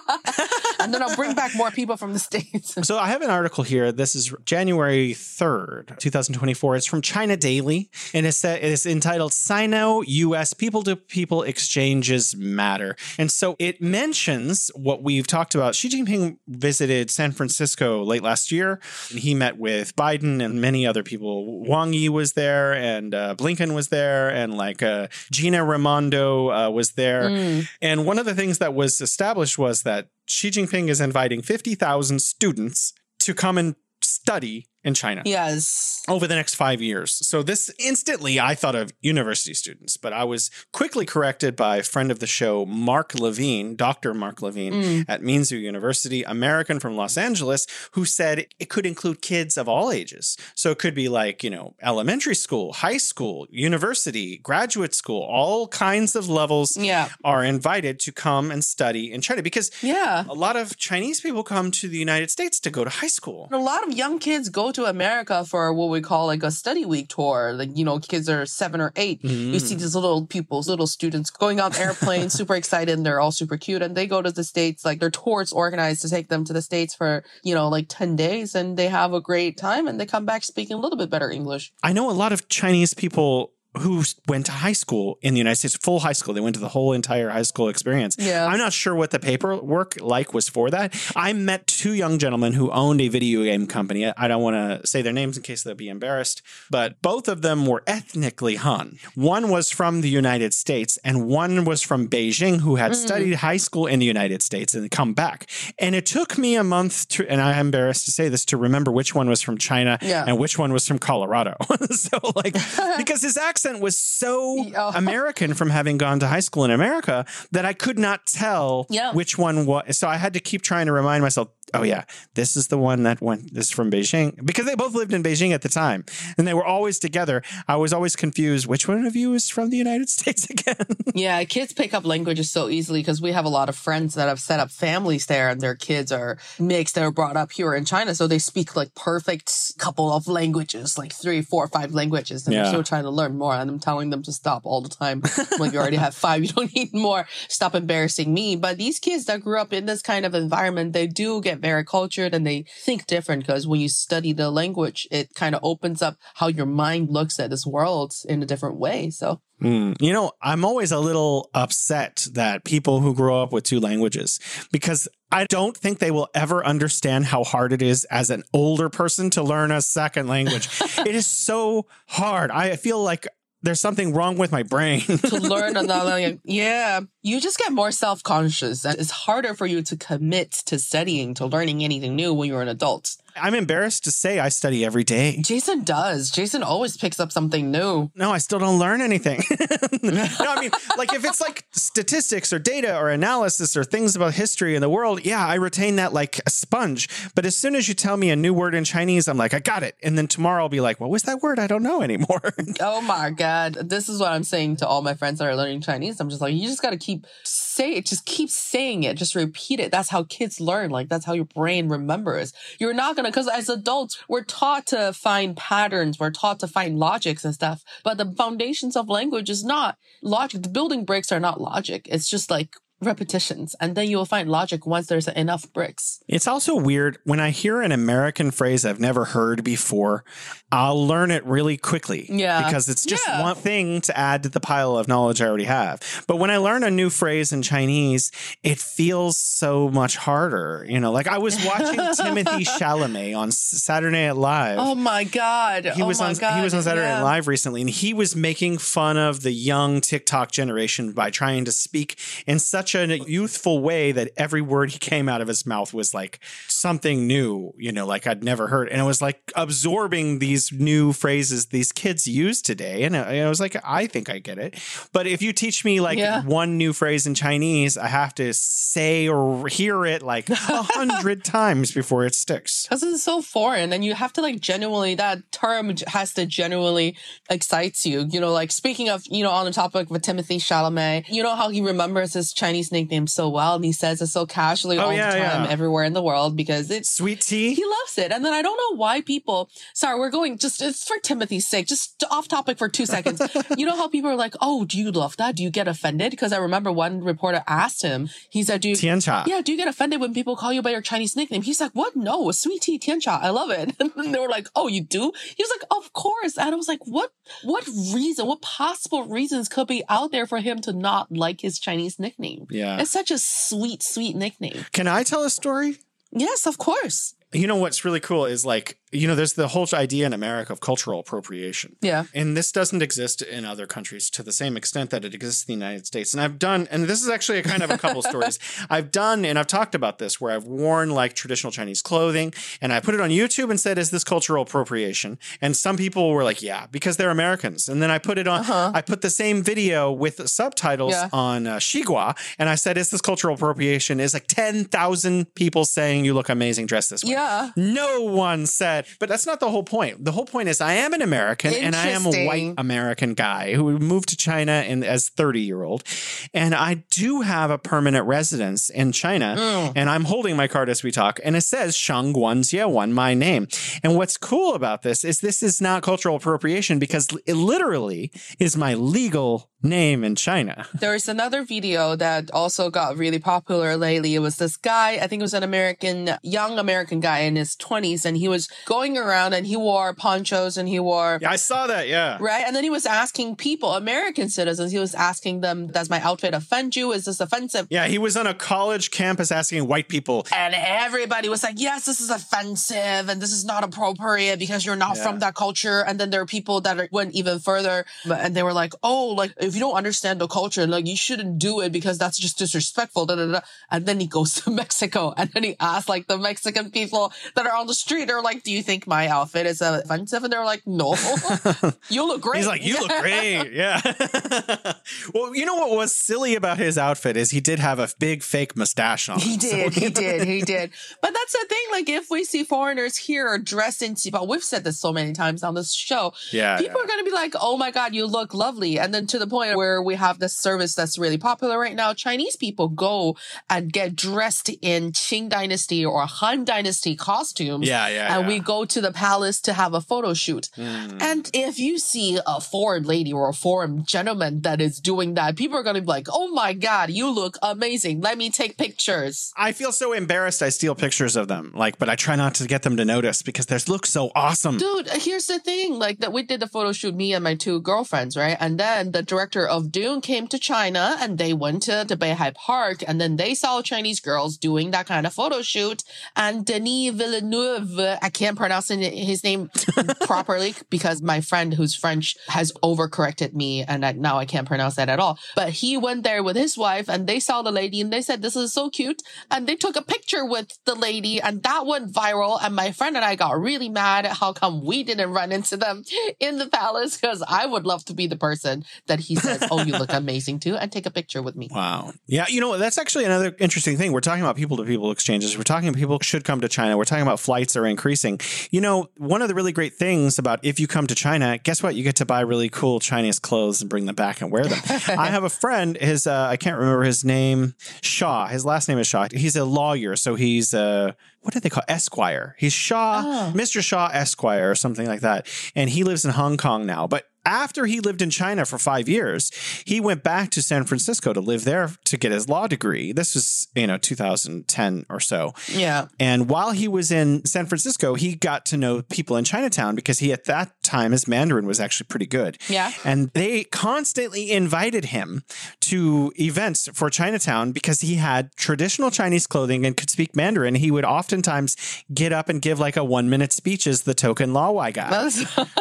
And then I'll bring back more people from the States. So I have an article here. This is January third, twenty twenty-four. It's from China Daily, and it's, it is entitled Sino-U S People-to-People Exchanges Matter. And so it mentions what we've talked about. Xi Jinping visited San Francisco late last year, and he met with Biden and many other people. Wang Yi was there, and uh, Blinken was there, and like uh, Gina Raimondo uh, was there. Mm. And one of the things that was established was that Xi Jinping is inviting fifty thousand students to come and study in China. Yes. Over the next five years. So this instantly, I thought of university students, but I was quickly corrected by a friend of the show, Mark Levine, Doctor Mark Levine mm. at Minzu University, American from Los Angeles, who said it could include kids of all ages. So it could be like, you know, elementary school, high school, university, graduate school, all kinds of levels yeah. are invited to come and study in China because yeah. a lot of Chinese people come to the United States to go to high school. A lot of young kids go to America for what we call like a study week tour. Like, you know, kids are seven or eight. Mm. You see these little pupils, little students going on airplanes, super excited, and they're all super cute. And they go to the States, like their tours organized to take them to the States for, you know, like ten days. And they have a great time and they come back speaking a little bit better English. I know a lot of Chinese people who went to high school in the United States, full high school. They went to the whole entire high school experience. Yeah. I'm not sure what the paperwork like was for that. I met two young gentlemen who owned a video game company. I don't want to say their names in case they'll be embarrassed, but both of them were ethnically Han. One was from the United States and one was from Beijing who had mm. studied high school in the United States and come back. And it took me a month to, and I'm embarrassed to say this, to remember which one was from China yeah. and which one was from Colorado. So like, because his accent was so oh. American from having gone to high school in America that I could not tell yeah. which one was. So I had to keep trying to remind myself, oh yeah, this is the one that went, this is from Beijing, because they both lived in Beijing at the time and they were always together. I was always confused. Which one of you is from the United States again? Yeah. Kids pick up languages so easily because we have a lot of friends that have set up families there and their kids are mixed. They're brought up here in China. So they speak like perfect couple of languages, like three, four, five languages. And yeah. they're still trying to learn more. And I'm telling them to stop all the time. Like, you already have five. You don't need more. Stop embarrassing me. But these kids that grew up in this kind of environment, they do get very cultured and they think different because when you study the language, it kind of opens up how your mind looks at this world in a different way. So, mm. you know, I'm always a little upset that people who grow up with two languages, because I don't think they will ever understand how hard it is as an older person to learn a second language. It is so hard. I feel like there's something wrong with my brain. To learn another language. Yeah. You just get more self-conscious and it's harder for you to commit to studying, to learning anything new when you're an adult. I'm embarrassed to say I study every day. Jason does. Jason always picks up something new. No, I still don't learn anything. No, I mean, like if it's like statistics or data or analysis or things about history in the world, yeah, I retain that like a sponge. But as soon as you tell me a new word in Chinese, I'm like, I got it. And then tomorrow I'll be like, what was that word? I don't know anymore. Oh my God. This is what I'm saying to all my friends that are learning Chinese. I'm just like, you just got to keep say it. Just keep saying it. Just repeat it. That's how kids learn. Like that's how your brain remembers. You're not going to, because as adults, we're taught to find patterns. We're taught to find logics and stuff. But the foundations of language is not logic. The building bricks are not logic. It's just like repetitions. And then you will find logic once there's enough bricks. It's also weird when I hear an American phrase I've never heard before, I'll learn it really quickly. Yeah. Because it's just yeah. one thing to add to the pile of knowledge I already have. But when I learn a new phrase in Chinese, it feels so much harder. You know, like I was watching Timothy Chalamet on Saturday Night Live. Oh my God. He oh was my on God. he was on Saturday yeah. Night Live recently, and he was making fun of the young TikTok generation by trying to speak in such a youthful way that every word he came out of his mouth was like something new, you know, like I'd never heard. And it was like absorbing these new phrases these kids use today. And I was like, I think I get it. But if you teach me like yeah. one new phrase in Chinese, I have to say or hear it like a hundred times before it sticks. Because it's so foreign and you have to like genuinely, that term has to genuinely excites you. You know, like speaking of, you know, on the topic of Timothy Chalamet, you know how he remembers his Chinese nickname so well and he says it so casually oh, all yeah, the time yeah. everywhere in the world because it's sweet tea. He loves it. And then I don't know why people, sorry, we're going just, it's for Timothy's sake, just off topic for two seconds. You know how people are like, oh, do you love that? Do you get offended? Because I remember one reporter asked him, he said, do you, Tian Cha. Yeah, do you get offended when people call you by your Chinese nickname? He's like, what? No, sweet tea, Tian Cha. I love it. And they were like, oh, you do? He was like, of course. And I was like, what, what reason, what possible reasons could be out there for him to not like his Chinese nickname? Yeah. It's such a sweet, sweet nickname. Can I tell a story? Yes, of course. You know what's really cool is like you know, there's the whole idea in America of cultural appropriation. Yeah. And this doesn't exist in other countries to the same extent that it exists in the United States. And I've done, and this is actually a kind of a couple stories. I've done, and I've talked about this, where I've worn like traditional Chinese clothing and I put it on YouTube and said, is this cultural appropriation? And some people were like, yeah, because they're Americans. And then I put it on, uh-huh. I put the same video with subtitles yeah. on uh, Xigua. And I said, is this cultural appropriation? Is like ten thousand people saying you look amazing dressed this way. Yeah. No one said, but that's not the whole point. The whole point is I am an American and I am a white American guy who moved to China in, as thirty year old. And I do have a permanent residence in China mm. and I'm holding my card as we talk. And it says Shang Guanjie, my name. And what's cool about this is this is not cultural appropriation because it literally is my legal name in China. There's another video that also got really popular lately. It was this guy, I think it was an American, young American guy in his twenties, and he was going around and he wore ponchos and he wore... Yeah, I saw that, yeah. Right? And then he was asking people, American citizens, he was asking them, does my outfit offend you? Is this offensive? Yeah, he was on a college campus asking white people. And everybody was like, yes, this is offensive and this is not appropriate because you're not yeah. from that culture. And then there are people that are, went even further and they were like, oh, like, if you don't understand the culture, like you shouldn't do it because that's just disrespectful. Da, da, da. And then he goes to Mexico and then he asks like the Mexican people that are on the street, they're like, do you think my outfit is offensive? And they're like, no, you look great. He's like, you look great. Yeah. Well, you know what was silly about his outfit is he did have a big fake mustache on. He did. So. He did. He did. But that's the thing. Like if we see foreigners here dressed in qibao, we've said this so many times on this show. Yeah. People yeah. are going to be like, oh my God, you look lovely. And then to the point where we have this service that's really popular right now, Chinese people go and get dressed in Qing Dynasty or Han Dynasty costumes. Yeah, yeah. And yeah. we go to the palace to have a photo shoot. Mm. And if you see a foreign lady or a foreign gentleman that is doing that, people are going to be like, oh my God, you look amazing. Let me take pictures. I feel so embarrassed I steal pictures of them. Like, but I try not to get them to notice because they look so awesome. Dude, here's the thing. Like that we did the photo shoot, me and my two girlfriends, right? And then the director of Dune came to China and they went to the Beihai Park and then they saw Chinese girls doing that kind of photo shoot. And Denis Villeneuve, I can't pronounce his name properly because my friend who's French has overcorrected me and I, now I can't pronounce that at all. But he went there with his wife and they saw the lady and they said, this is so cute. And they took a picture with the lady and that went viral. And my friend and I got really mad at how come we didn't run into them in the palace because I would love to be the person that he says, oh, you look amazing too, and take a picture with me. Wow. Yeah, you know, that's actually another interesting thing. We're talking about people-to-people exchanges. We're talking about people should come to China. We're talking about flights are increasing. You know, one of the really great things about if you come to China, guess what? You get to buy really cool Chinese clothes and bring them back and wear them. I have a friend, his uh, I can't remember his name, Shaw. His last name is Shaw. He's a lawyer, so he's uh, what do they call Esquire? He's Shaw, oh. Mister Shaw Esquire or something like that. And he lives in Hong Kong now. But after he lived in China for five years, he went back to San Francisco to live there to get his law degree. This was, you know, two thousand ten or so. Yeah. And while he was in San Francisco, he got to know people in Chinatown because he, at that time, his Mandarin was actually pretty good. Yeah. And they constantly invited him to events for Chinatown because he had traditional Chinese clothing and could speak Mandarin. He would oftentimes get up and give like a one minute speech as the token Lawai guy. That's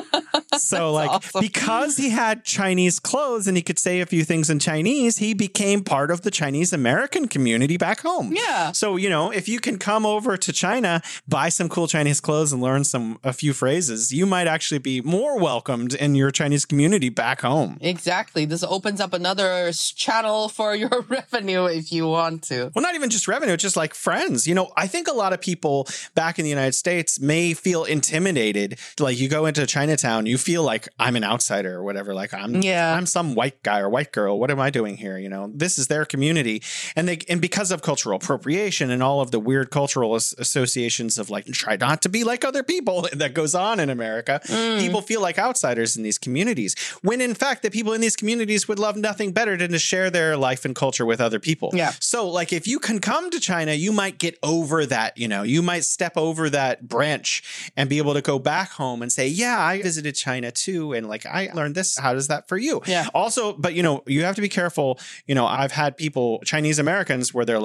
So like, awesome. Because he had Chinese clothes and he could say a few things in Chinese, he became part of the Chinese American community back home. Yeah. So, you know, if you can come over to China, buy some cool Chinese clothes and learn some, a few phrases, you might actually be more welcomed in your Chinese community back home. Exactly. This opens up another channel for your revenue if you want to. Well, not even just revenue, just like friends. You know, I think a lot of people back in the United States may feel intimidated. Like you go into Chinatown, you feel like I'm an outsider or whatever. Like I'm, yeah. I'm some white guy or white girl. What am I doing here? You know, this is their community. And they, and because of cultural appropriation and all of the weird cultural as- associations of like, try not to be like other people that goes on in America, mm. people feel like outsiders in these communities. When in fact, the people in these communities would love nothing better than to share their life and culture with other people. Yeah. So like, if you can come to China, you might get over that, you know, you might step over that branch and be able to go back home and say, yeah, I visited China too. And like, I learned this. How does that for you? Yeah. Also, but you know, you have to be careful. You know, I've had people, Chinese Americans, where they're like,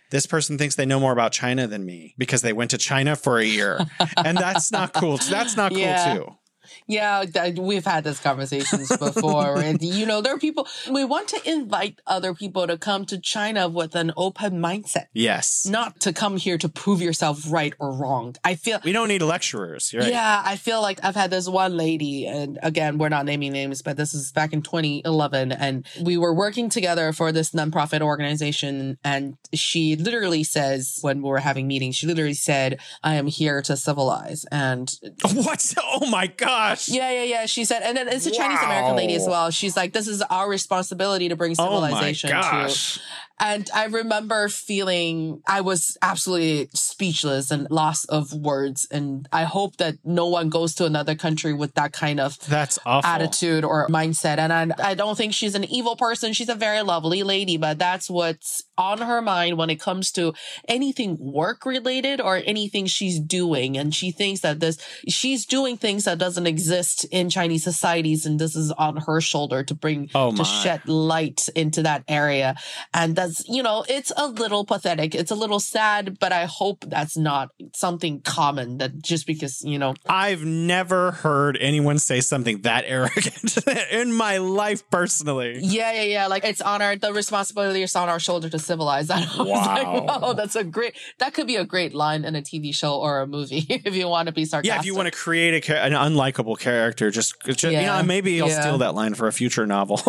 this person thinks they know more about China than me because they went to China for a year. And that's not cool. That's not cool Yeah. too. Yeah, th- we've had these conversations before. And, you know, there are people, we want to invite other people to come to China with an open mindset. Yes. Not to come here to prove yourself right or wrong. I feel... We don't need lecturers. You're right. Yeah, I feel like I've had this one lady, and again, we're not naming names, but this is back in twenty eleven, and we were working together for this nonprofit organization, and she literally says, when we were having meetings, she literally said, I am here to civilize. And... What? Oh my gosh. Yeah, yeah, yeah. She said, and then it's a Chinese American lady as well. She's like, this is our responsibility to bring civilization oh my to. gosh. And I remember feeling I was absolutely speechless and lost of words. And I hope that no one goes to another country with that kind of That's awful. attitude or mindset. And I, I don't think she's an evil person. She's a very lovely lady, but that's what's on her mind when it comes to anything work related or anything she's doing. And she thinks that this, she's doing things that doesn't exist in Chinese societies. And this is on her shoulder to bring, Oh to my. shed light into that area. And that's, you know, it's a little pathetic. It's a little sad, but I hope that's not something common that just because, you know. I've never heard anyone say something that arrogant in my life personally. Yeah, yeah, yeah. Like it's on our, the responsibility is on our shoulder to civilize. I was Wow. like, oh, that's a great, that could be a great line in a T V show or a movie if you want to be sarcastic. Yeah, if you want to create a, cha- an unlikable character, just, just Yeah. you know, maybe I'll Yeah. steal that line for a future novel.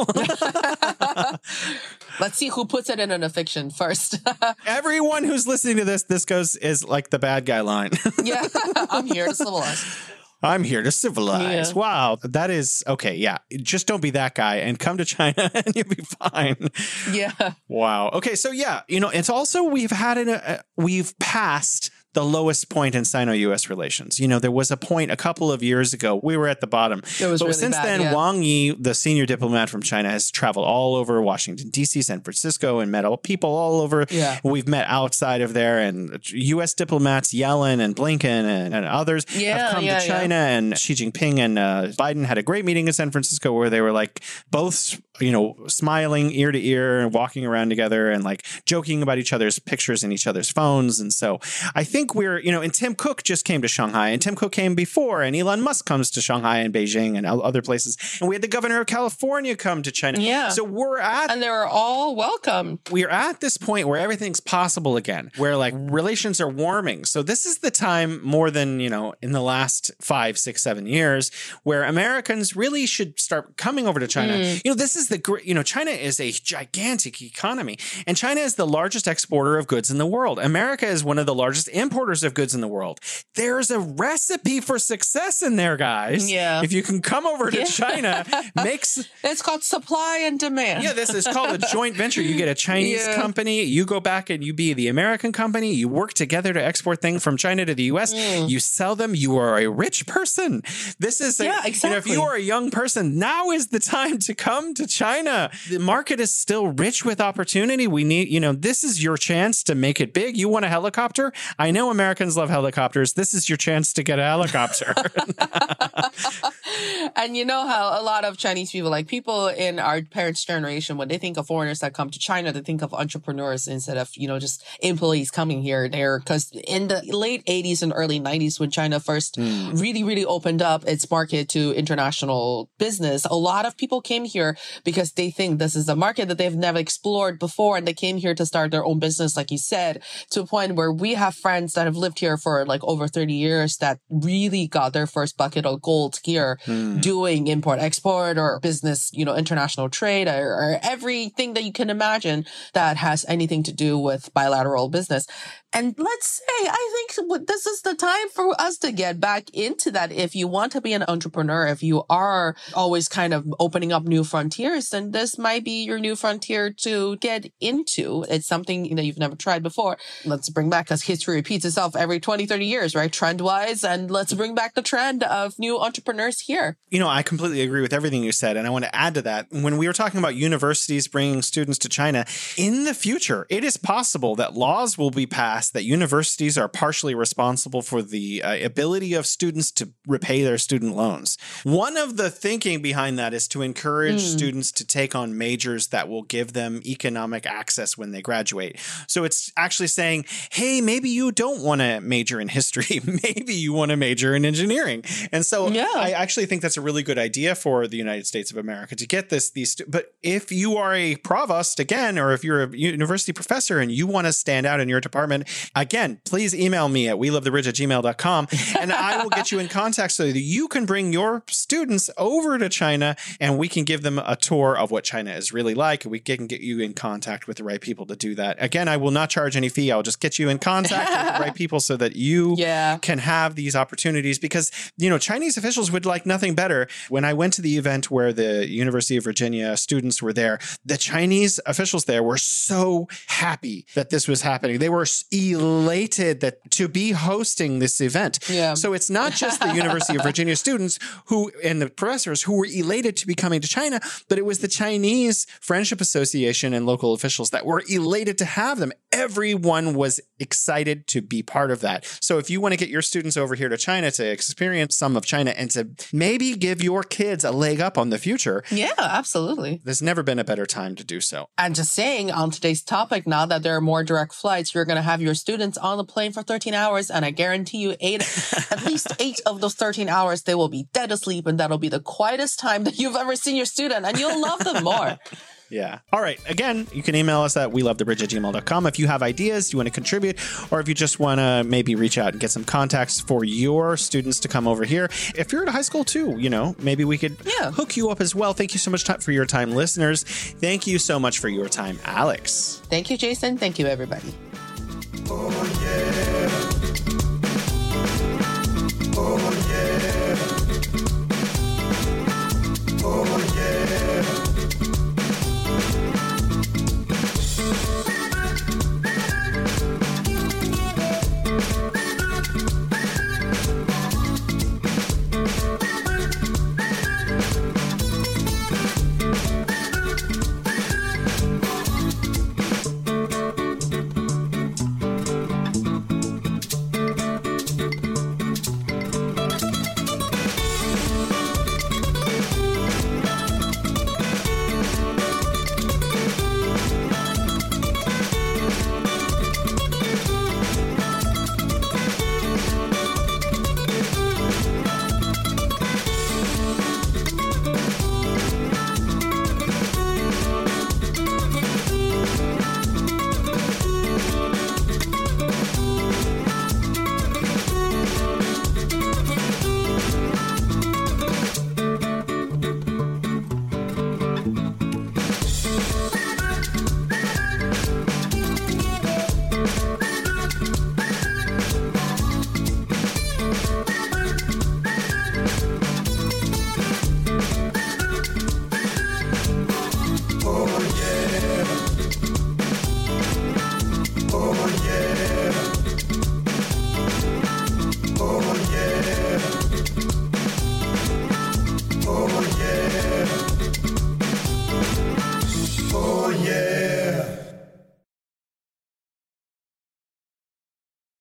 Let's see who puts it in a fiction first. Everyone who's listening to this, this goes is like the bad guy line. Yeah, I'm here to civilize. I'm here to civilize. Yeah. Wow. That is okay. Yeah. Just don't be that guy and come to China and you'll be fine. Yeah. Wow. Okay. So yeah, you know, it's also, we've had an, uh, we've passed the lowest point in Sino-U S relations. You know, there was a point a couple of years ago, we were at the bottom. It was but really since bad, then, yeah. Wang Yi, the senior diplomat from China, has traveled all over Washington, D C, San Francisco, and met all people all over. Yeah. We've met outside of there, and U S diplomats, Yellen and Blinken and, and others Yeah, have come yeah, to yeah. China, and Xi Jinping and uh, Biden had a great meeting in San Francisco where they were like both, you know, smiling ear to ear and walking around together and like joking about each other's pictures in each other's phones. And so I think we're, you know, and Tim Cook just came to Shanghai, and Tim Cook came before, and Elon Musk comes to Shanghai and Beijing and other places. And we had the governor of California come to China. Yeah. So we're at And they were all welcome. we're at this point where everything's possible again, where like relations are warming. So this is the time more than, you know, in the last five, six, seven years where Americans really should start coming over to China. Mm. You know, this is the great, you know, China is a gigantic economy, and China is the largest exporter of goods in the world. America is one of the largest importers of goods in the world. There's a recipe for success in there, guys. Yeah. If you can come over to Yeah. China, makes It's called supply and demand. yeah, this is called a joint venture. You get a Chinese Yeah. company, you go back and you be the American company, you work together to export things from China to the U S, Mm. you sell them, you are a rich person. This is, a, Yeah, you know, if exactly. you are a young person, now is the time to come to China. The market is still rich with opportunity. We need, you know, this is your chance to make it big. You want a helicopter? I know Americans love helicopters. This is your chance to get a helicopter. And you know how a lot of Chinese people, like people in our parents' generation, when they think of foreigners that come to China, they think of entrepreneurs instead of, you know, just employees coming here and there. Because in the late eighties and early nineties, when China first Mm. really, really opened up its market to international business, a lot of people came here because they think this is a market that they've never explored before. And they came here to start their own business, like you said, to a point where we have friends that have lived here for like over thirty years that really got their first bucket of gold here Mm. doing import export or business, you know, international trade or, or everything that you can imagine that has anything to do with bilateral business. And let's say, I think this is the time for us to get back into that. If you want to be an entrepreneur, if you are always kind of opening up new frontiers, then this might be your new frontier to get into. It's something that you've never tried before. Let's bring back, because history repeats itself every twenty, thirty years, right? Trend wise. And let's bring back the trend of new entrepreneurs here. You know, I completely agree with everything you said. And I want to add to that. When we were talking about universities bringing students to China, in the future, it is possible that laws will be passed past that universities are partially responsible for the uh, ability of students to repay their student loans. One of the thinking behind that is to encourage mm. students to take on majors that will give them economic access when they graduate. So it's actually saying, hey, maybe you don't want to major in history. Maybe you want to major in engineering. And so yeah. I actually think that's a really good idea for the United States of America to get this. These, but if you are a provost again, or if you're a university professor and you want to stand out in your department, again, please email me at we love the bridge at gmail dot com and I will get you in contact so that you can bring your students over to China and we can give them a tour of what China is really like. We can get you in contact with the right people to do that. Again, I will not charge any fee. I'll just get you in contact with the right people so that you yeah. can have these opportunities, because, you know, Chinese officials would like nothing better. When I went to the event where the University of Virginia students were there, the Chinese officials there were so happy that this was happening. They were elated that to be hosting this event. Yeah. So it's not just the University of Virginia students who and the professors who were elated to be coming to China, but it was the Chinese Friendship Association and local officials that were elated to have them. Everyone was excited to be part of that. So if you want to get your students over here to China to experience some of China and to maybe give your kids a leg up on the future. Yeah, absolutely. There's never been a better time to do so. And just saying, on today's topic, now that there are more direct flights, you're going to have your students on the plane for thirteen hours. And I guarantee you eight, at least eight of those thirteen hours, they will be dead asleep. And that'll be the quietest time that you've ever seen your student. And you'll love them more. Yeah. All right. Again, you can email us at we love the bridge at gmail dot com if you have ideas, you want to contribute, or if you just want to maybe reach out and get some contacts for your students to come over here. If you're at a high school too, you know, maybe we could yeah. hook you up as well. Thank you so much for your time, listeners. Thank you so much for your time, Alex. Thank you, Jason. Thank you, everybody. Oh, yeah.